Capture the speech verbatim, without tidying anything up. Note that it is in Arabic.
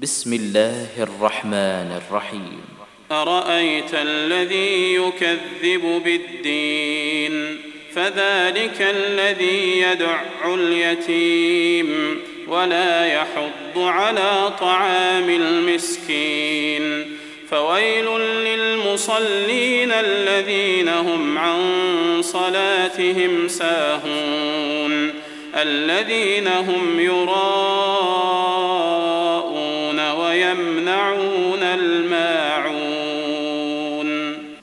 بسم الله الرحمن الرحيم. أرأيت الذي يكذب بالدين فذلك الذي يدع اليتيم ولا يحض على طعام المسكين. فويل للمصلين الذين هم عن صلاتهم ساهون الذين هم يراءون